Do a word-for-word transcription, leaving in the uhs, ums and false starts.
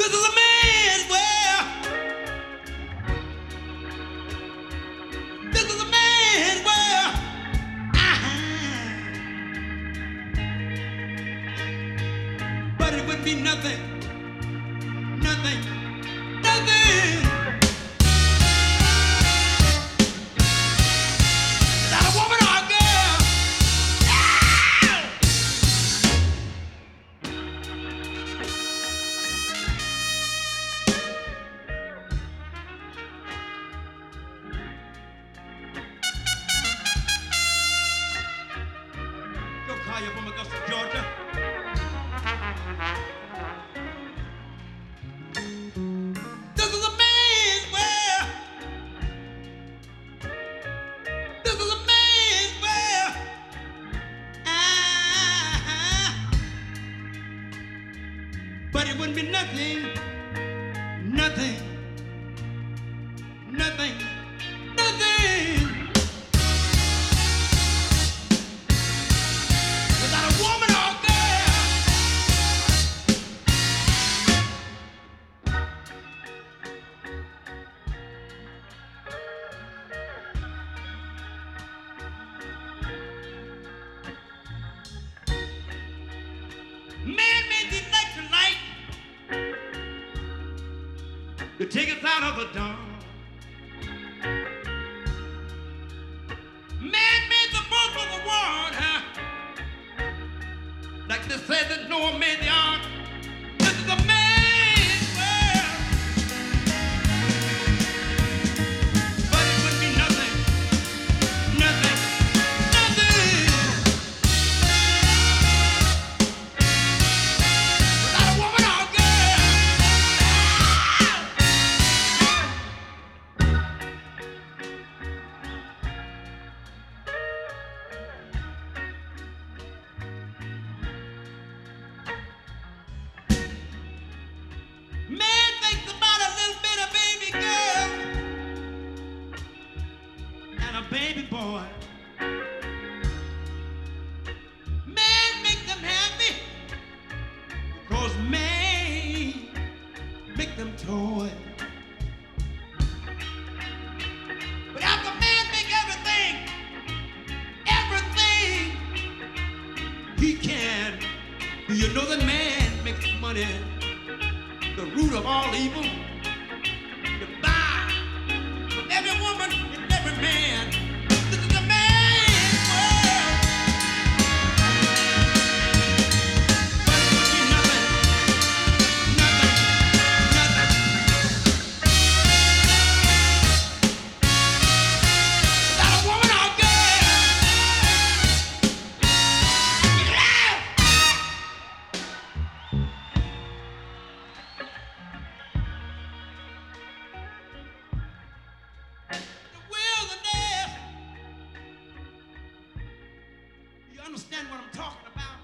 This is a man's world. This is a man's world. Uh-huh. But it would be nothing, nothing, nothing without a woman or a girl. Joe Collier from Augusta, Georgia. This is a man's world. This is a man's world. Ah, but it wouldn't be nothing, nothing, nothing, nothing without a woman or a girl. Man made the electric light to take us out of the dark. Man made the boat for the water, like they said that Noah made the ark. This is a man's world, but it would be nothing, nothing, nothing without a woman or a girl. Man thinks about a little bit of baby girl and a baby boy. Man make them happy because man make them toy. But after man make everything, everything he can, do you know that man makes money the root of all evil? To buy from every woman and every man. This is a man's world. But it would be nothing, nothing, nothing without a woman or a girl. Yeah! The wilderness. You understand what I'm talking about?